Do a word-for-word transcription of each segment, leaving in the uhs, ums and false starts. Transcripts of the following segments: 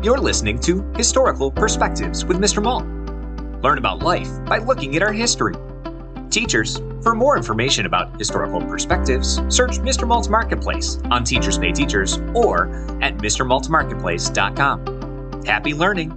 You're listening to Historical Perspectives with Mister Malt. Learn about life by looking at our history. Teachers, for more information about historical perspectives, search Mister Malt's Marketplace on Teachers Pay Teachers or at Mister Malt Marketplace dot com. Happy learning!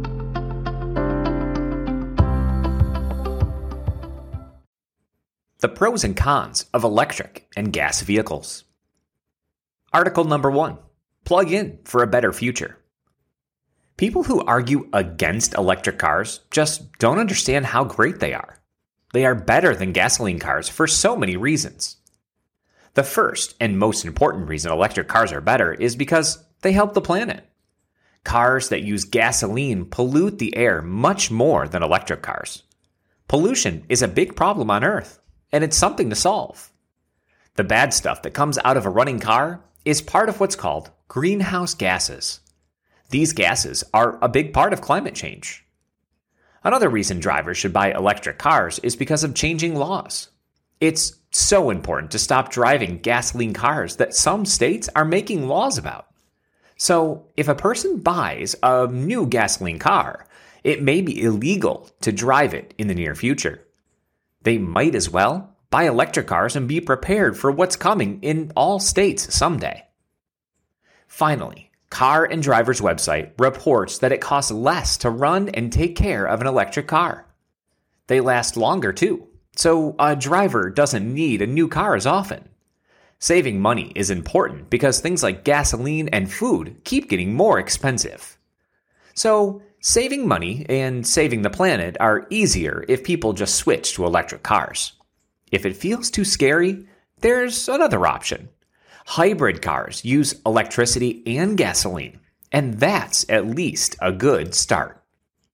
The pros and cons of electric and gas vehicles. Article number one. Plug in for a better future. People who argue against electric cars just don't understand how great they are. They are better than gasoline cars for so many reasons. The first and most important reason electric cars are better is because they help the planet. Cars that use gasoline pollute the air much more than electric cars. Pollution is a big problem on Earth, and it's something to solve. The bad stuff that comes out of a running car is part of what's called greenhouse gases. These gases are a big part of climate change. Another reason drivers should buy electric cars is because of changing laws. It's so important to stop driving gasoline cars that some states are making laws about. So, if a person buys a new gasoline car, it may be illegal to drive it in the near future. They might as well buy electric cars and be prepared for what's coming in all states someday. Finally, Car and Driver's website reports that it costs less to run and take care of an electric car. They last longer too, so a driver doesn't need a new car as often. Saving money is important because things like gasoline and food keep getting more expensive. So, saving money and saving the planet are easier if people just switch to electric cars. If it feels too scary, there's another option. Hybrid cars use electricity and gasoline, and that's at least a good start.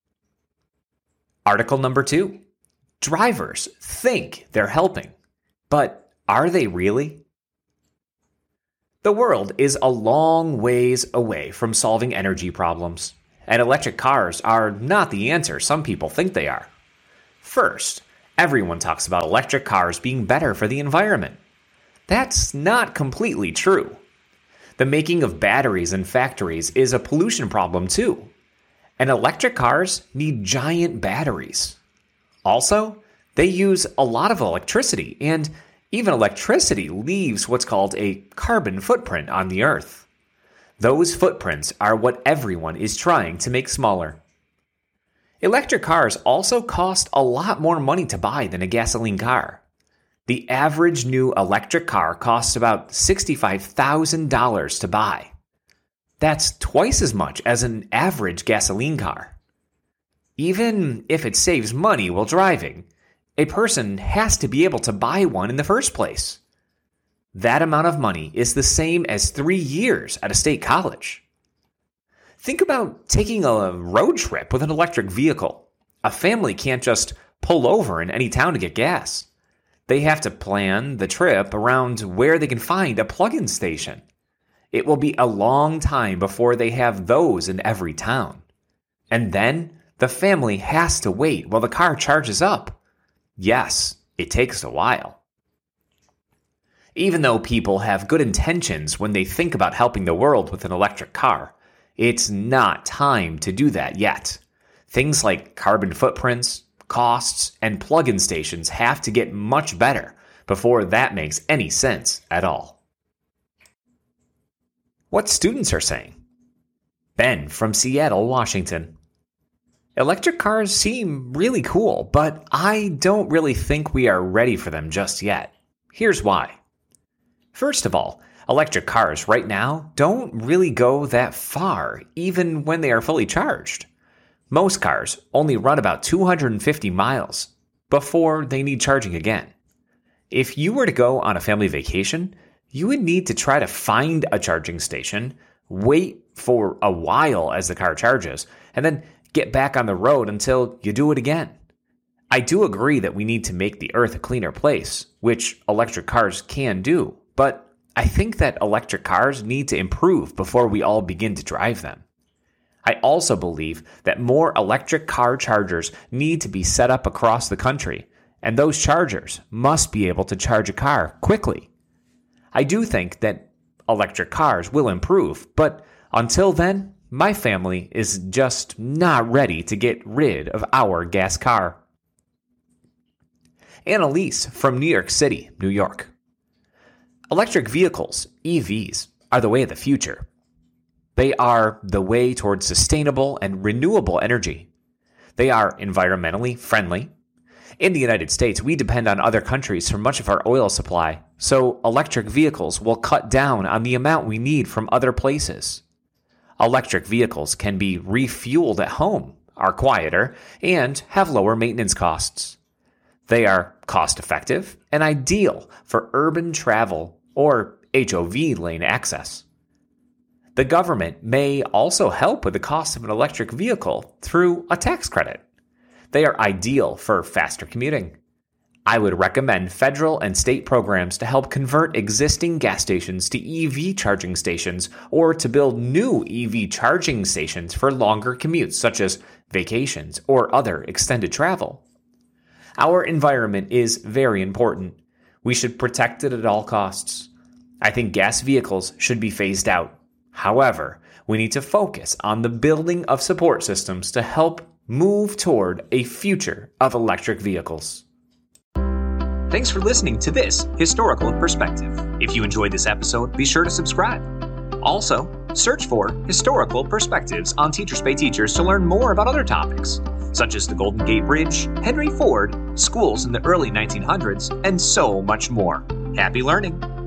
Article number two. Drivers think they're helping, but are they really? The world is a long ways away from solving energy problems, and electric cars are not the answer some people think they are. First, everyone talks about electric cars being better for the environment. That's not completely true. The making of batteries in factories is a pollution problem too. And electric cars need giant batteries. Also, they use a lot of electricity, and even electricity leaves what's called a carbon footprint on the Earth. Those footprints are what everyone is trying to make smaller. Electric cars also cost a lot more money to buy than a gasoline car. The average new electric car costs about sixty-five thousand dollars to buy. That's twice as much as an average gasoline car. Even if it saves money while driving, a person has to be able to buy one in the first place. That amount of money is the same as three years at a state college. Think about taking a road trip with an electric vehicle. A family can't just pull over in any town to get gas. They have to plan the trip around where they can find a plug-in station. It will be a long time before they have those in every town. And then the family has to wait while the car charges up. Yes, it takes a while. Even though people have good intentions when they think about helping the world with an electric car, it's not time to do that yet. Things like carbon footprints, costs, and plug-in stations have to get much better before that makes any sense at all. What students are saying. Ben from Seattle, Washington. Electric cars seem really cool, but I don't really think we are ready for them just yet. Here's why. First of all, electric cars right now don't really go that far, even when they are fully charged. Most cars only run about two hundred fifty miles before they need charging again. If you were to go on a family vacation, you would need to try to find a charging station, wait for a while as the car charges, and then get back on the road until you do it again. I do agree that we need to make the Earth a cleaner place, which electric cars can do, but I think that electric cars need to improve before we all begin to drive them. I also believe that more electric car chargers need to be set up across the country, and those chargers must be able to charge a car quickly. I do think that electric cars will improve, but until then, my family is just not ready to get rid of our gas car. Annalise from New York City, New York. Electric vehicles, E Vs, are the way of the future. They are the way towards sustainable and renewable energy. They are environmentally friendly. In the United States, we depend on other countries for much of our oil supply, so electric vehicles will cut down on the amount we need from other places. Electric vehicles can be refueled at home, are quieter, and have lower maintenance costs. They are cost-effective and ideal for urban travel or H O V lane access. The government may also help with the cost of an electric vehicle through a tax credit. They are ideal for faster commuting. I would recommend federal and state programs to help convert existing gas stations to E V charging stations or to build new E V charging stations for longer commutes such as vacations or other extended travel. Our environment is very important. We should protect it at all costs. I think gas vehicles should be phased out. However, we need to focus on the building of support systems to help move toward a future of electric vehicles. Thanks for listening to this Historical Perspective. If you enjoyed this episode, be sure to subscribe. Also, search for Historical Perspectives on Teachers Pay Teachers to learn more about other topics, such as the Golden Gate Bridge, Henry Ford, schools in the early nineteen hundreds, and so much more. Happy learning!